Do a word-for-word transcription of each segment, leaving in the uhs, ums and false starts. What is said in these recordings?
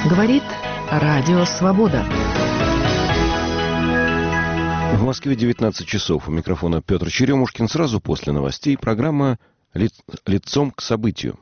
Говорит Радио Свобода. В Москве девятнадцать часов. У микрофона Петр Черемушкин. Сразу после новостей программа «Ли... «Лицом к событию».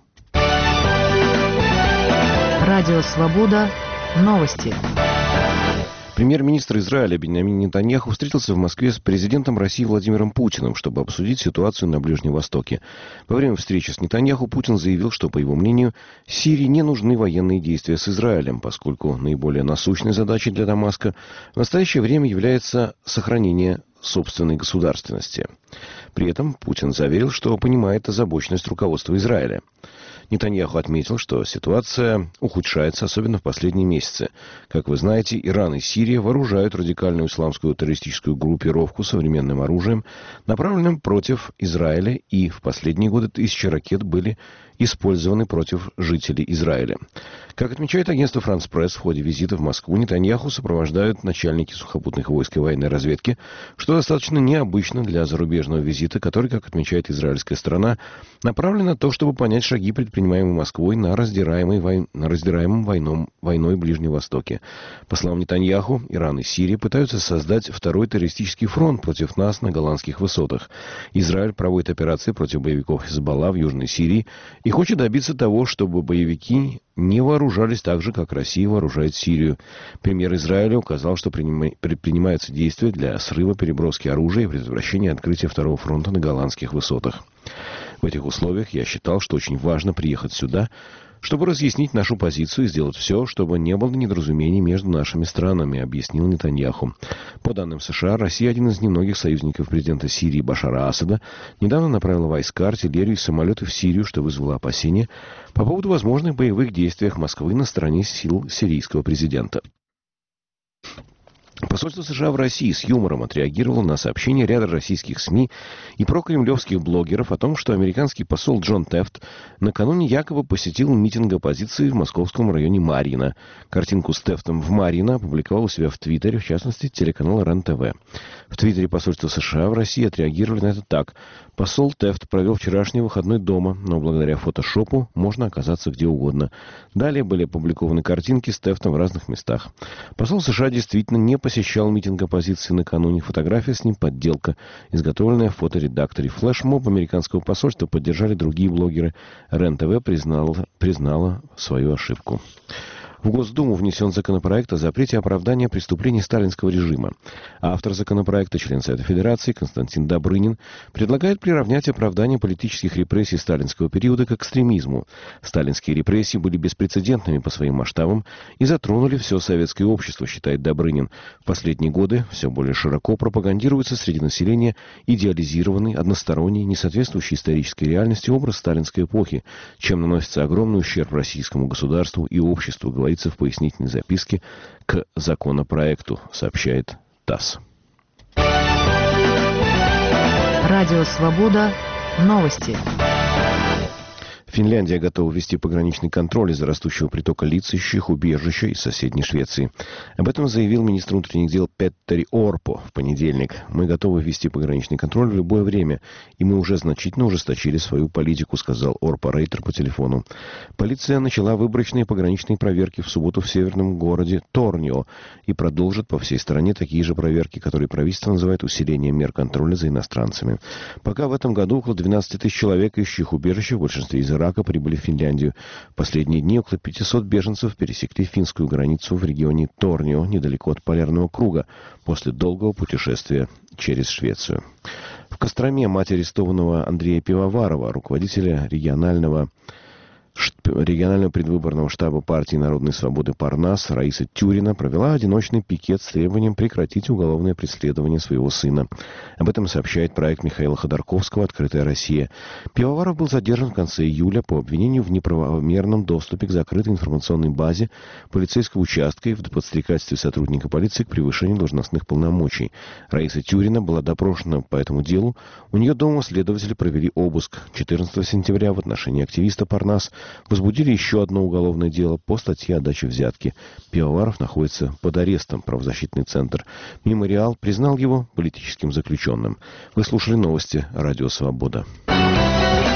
Радио Свобода. Новости. Премьер-министр Израиля Биньямин Нетаньяху встретился в Москве с президентом России Владимиром Путиным, чтобы обсудить ситуацию на Ближнем Востоке. Во время встречи с Нетаньяху Путин заявил, что, по его мнению, Сирии не нужны военные действия с Израилем, поскольку наиболее насущной задачей для Дамаска в настоящее время является сохранение собственной государственности. При этом Путин заверил, что понимает озабоченность руководства Израиля. Нетаньяху отметил, что ситуация ухудшается, особенно в последние месяцы. Как вы знаете, Иран и Сирия вооружают радикальную исламскую террористическую группировку современным оружием, направленным против Израиля, и в последние годы тысячи ракет были использованы против жителей Израиля. Как отмечает агентство «Франс Пресс», в ходе визита в Москву Нетаньяху сопровождают начальники сухопутных войск и военной разведки, что достаточно необычно для зарубежного визита, который, как отмечает израильская сторона, направлен на то, чтобы понять шаги, предпринимаемые Москвой на, раздираемой вой... на раздираемом войном... войной Ближнем Востоке. По словам Нетаньяху, Иран и Сирия пытаются создать второй террористический фронт против нас на Голландских высотах. Израиль проводит операции против боевиков Хизбалла в Южной Сирии и хочет добиться того, чтобы боевики не вооружались так же, как Россия вооружает Сирию. Премьер Израиля указал, что предпринимаются действия для срыва переброски оружия и предотвращения открытия второго фронта на Голландских высотах. В этих условиях я считал, что очень важно приехать сюда, чтобы разъяснить нашу позицию и сделать все, чтобы не было недоразумений между нашими странами, объяснил Нетаньяху. По данным США, Россия, один из немногих союзников президента Сирии Башара Асада, недавно направила войска, артиллерию и самолеты в Сирию, что вызвало опасения по поводу возможных боевых действий Москвы на стороне сил сирийского президента. Посольство США в России с юмором отреагировало на сообщение ряда российских СМИ и прокремлевских блогеров о том, что американский посол Джон Тефт накануне якобы посетил митинг оппозиции в московском районе Марьино. Картинку с Тефтом в Марьино опубликовал у себя в Твиттере, в частности, телеканал РЕН-ТВ. В Твиттере посольства США в России отреагировали на это так. Посол Тефт провел вчерашний выходной дома, но благодаря фотошопу можно оказаться где угодно. Далее были опубликованы картинки с Тефтом в разных местах. Посол США действительно не посещал митинг оппозиции накануне. Фотография с ним подделка, изготовленная в фоторедакторе. Флешмоб американского посольства поддержали другие блогеры. РЕН-ТВ признала, признала свою ошибку. В Госдуму внесен законопроект о запрете оправдания преступлений сталинского режима. Автор законопроекта, член Совета Федерации Константин Добрынин, предлагает приравнять оправдание политических репрессий сталинского периода к экстремизму. Сталинские репрессии были беспрецедентными по своим масштабам и затронули все советское общество, считает Добрынин. В последние годы все более широко пропагандируется среди населения идеализированный, односторонний, несоответствующий исторической реальности образ сталинской эпохи, чем наносится огромный ущерб российскому государству и обществу, говорит в пояснительной записке к законопроекту, сообщает ТАСС. Радио Свобода. Новости. Финляндия готова ввести пограничный контроль из-за растущего притока лиц, ищущих убежище из соседней Швеции. Об этом заявил министр внутренних дел Петтери Орпо в понедельник. «Мы готовы ввести пограничный контроль в любое время, и мы уже значительно ужесточили свою политику», сказал Орпо Рейтер по телефону. Полиция начала выборочные пограничные проверки в субботу в северном городе Торнио и продолжит по всей стране такие же проверки, которые правительство называет усилением мер контроля за иностранцами. Пока в этом году около двенадцати тысяч человек, ищущих убежище, в большинстве из Ирака, прибыли в Финляндию. В последние дни около пятисот беженцев пересекли финскую границу в регионе Торнио, недалеко от Полярного круга, после долгого путешествия через Швецию. В Костроме мать арестованного Андрея Пивоварова, руководителя регионального регионального предвыборного штаба партии Народной свободы Парнас Раиса Тюрина провела одиночный пикет с требованием прекратить уголовное преследование своего сына. Об этом сообщает проект Михаила Ходорковского «Открытая Россия». Пивоваров был задержан в конце июля по обвинению в неправомерном доступе к закрытой информационной базе полицейского участка и в подстрекательстве сотрудника полиции к превышению должностных полномочий. Раиса Тюрина была допрошена по этому делу. У нее дома следователи провели обыск. четырнадцатого сентября в отношении активиста Парнас возбудили еще одно уголовное дело по статье о даче взятки. Пивоваров находится под арестом. Правозащитный центр «Мемориал» признал его политическим заключенным. Вы слушали новости «Радио Свобода».